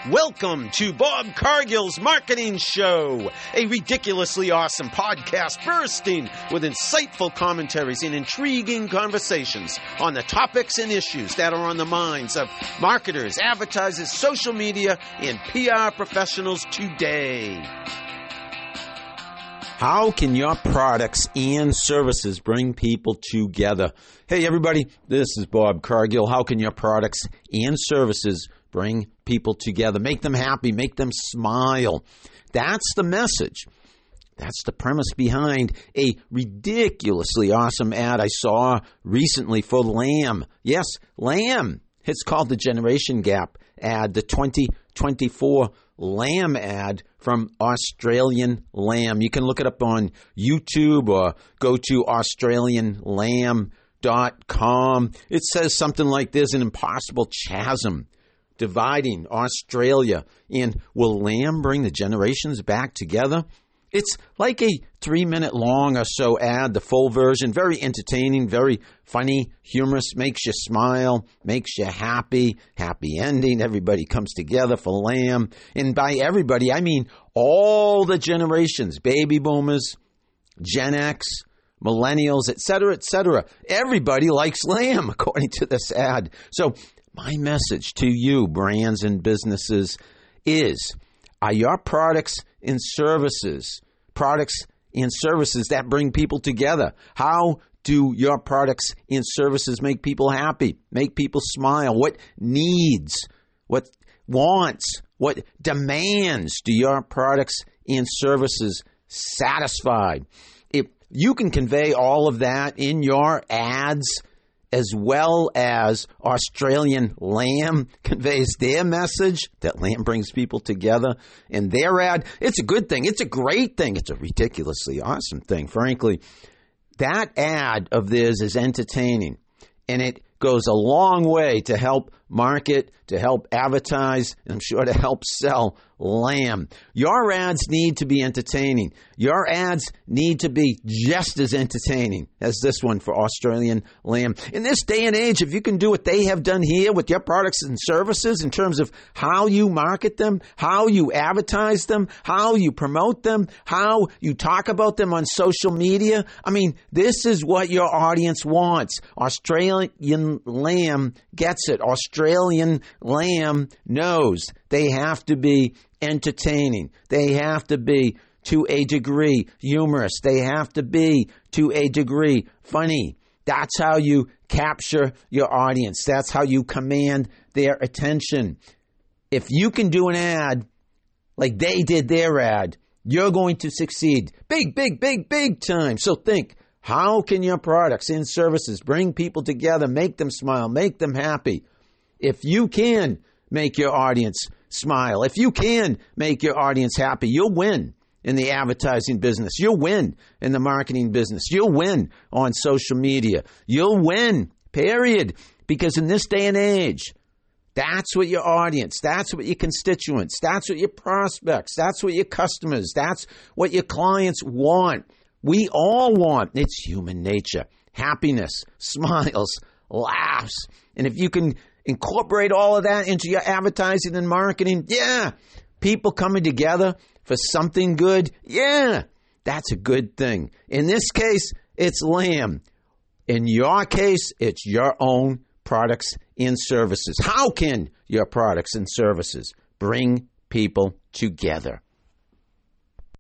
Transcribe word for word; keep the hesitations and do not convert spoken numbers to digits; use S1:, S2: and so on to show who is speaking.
S1: Welcome to Bob Cargill's Marketing Show, a ridiculously awesome podcast bursting with insightful commentaries and intriguing conversations on the topics and issues that are on the minds of marketers, advertisers, social media, and P R professionals today. How can your products and services bring people together? Hey, everybody, this is Bob Cargill. How can your products and services bring people together? Make them happy, make them smile. That's the message. That's the premise behind a ridiculously awesome ad I saw recently for Lamb. Yes, Lamb. It's called the Generation Gap ad, the twenty twenty-four Lamb ad from Australian Lamb. You can look it up on YouTube or go to Australian Lamb dot com. It says something like there's an impossible chasm dividing Australia, and will Lamb bring the generations back together? It's like a three-minute long or so ad, the full version, very entertaining, very funny, humorous, makes you smile, makes you happy, happy ending. Everybody comes together for Lamb. And by everybody, I mean all the generations, baby boomers, Gen X, millennials, et cetera, et cetera. Everybody likes Lamb, according to this ad. So my message to you, brands and businesses, is, are your products and services, products and services that bring people together? How do your products and services make people happy, make people smile? What needs, what wants, what demands do your products and services satisfy? If you can convey all of that in your ads, as well as Australian Lamb conveys their message, that Lamb brings people together in their ad, it's a good thing. It's a great thing. It's a ridiculously awesome thing, frankly. That ad of theirs is entertaining, and it goes a long way to help market, to help advertise, and I'm sure to help sell Lamb. Your ads need to be entertaining. Your ads need to be just as entertaining as this one for Australian Lamb. In this day and age, if you can do what they have done here with your products and services in terms of how you market them, how you advertise them, how you promote them, how you talk about them on social media, I mean, this is what your audience wants. Australian Lamb gets it. Australian Lamb knows they have to be entertaining. They have to be, to a degree, humorous. They have to be, to a degree, funny. That's how you capture your audience. That's how you command their attention. If you can do an ad like they did their ad, you're going to succeed. Big, big, big, big time. So think, how can your products and services bring people together, make them smile, make them happy? If you can make your audience smile, if you can make your audience happy, you'll win in the advertising business. You'll win in the marketing business. You'll win on social media. You'll win, period. Because in this day and age, that's what your audience, that's what your constituents, that's what your prospects, that's what your customers, that's what your clients want. We all want, it's human nature, happiness, smiles, laughs. And if you can incorporate all of that into your advertising and marketing, yeah, people coming together for something good, yeah, that's a good thing. In this case, it's Lamb. In your case, it's your own products and services. How can your products and services bring people together?